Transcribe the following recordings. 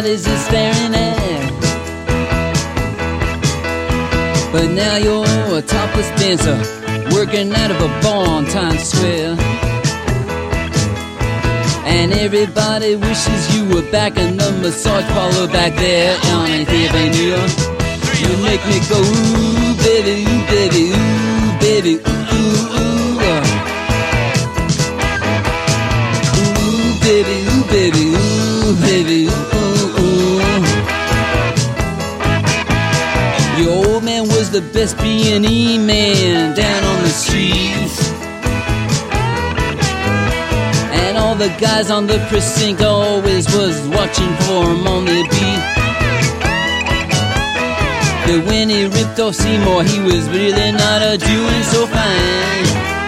everybody's just staring at. But now you're a topless dancer, working out of a bar on Times Square. And everybody wishes you were back in the massage parlor back there on 8th Avenue. You make me go, ooh, baby, ooh, baby, ooh, baby, ooh, ooh, ooh. Ooh, baby, ooh, baby, ooh, baby, ooh, ooh. Your old man was the best B&E man down on the streets. And all the guys on the precinct always was watching for him on the beat. But when he ripped off Seymour, he was really not doing so fine.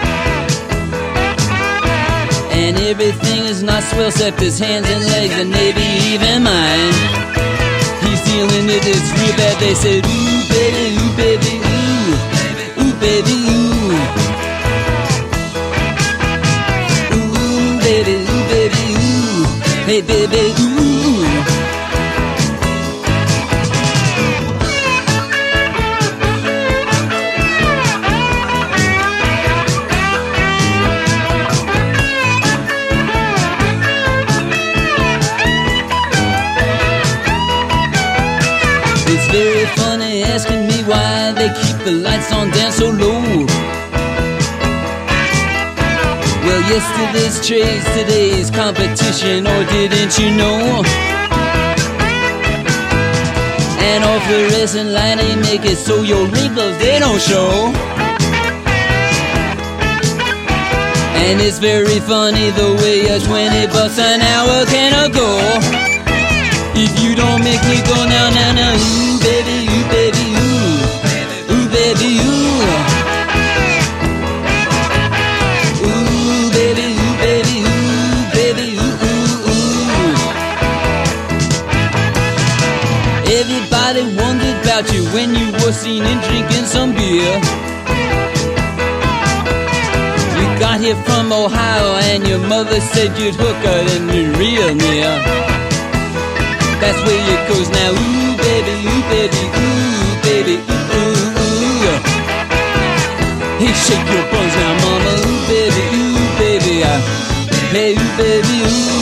And everything is not swell except his hands and legs and maybe even mine. He's dealing with this real bad. They said, ooh, baby, ooh, baby, ooh, ooh, baby, ooh. Ooh, baby, ooh, baby, ooh, hey, baby, ooh. It's very funny asking me why they keep the lights on down so low. Well, yesterday's trades, today's competition, or didn't you know? And all fluorescent lighting make it so your wrinkles, they don't show. And it's very funny the way a 20 bucks an hour can go. If you don't make me go now, now, now, ooh, baby, ooh, baby, ooh, ooh, baby, ooh. Ooh, baby, ooh, baby, ooh, baby, ooh, ooh, ooh. Everybody wondered about you when you were seen in drinking some beer. You got here from Ohio and your mother said you'd hook her and be real near. That's where it goes now, ooh, baby, ooh, baby, ooh, baby, ooh, ooh, ooh. Hey, shake your bones now, mama, ooh, baby, hey, ooh, baby, ooh.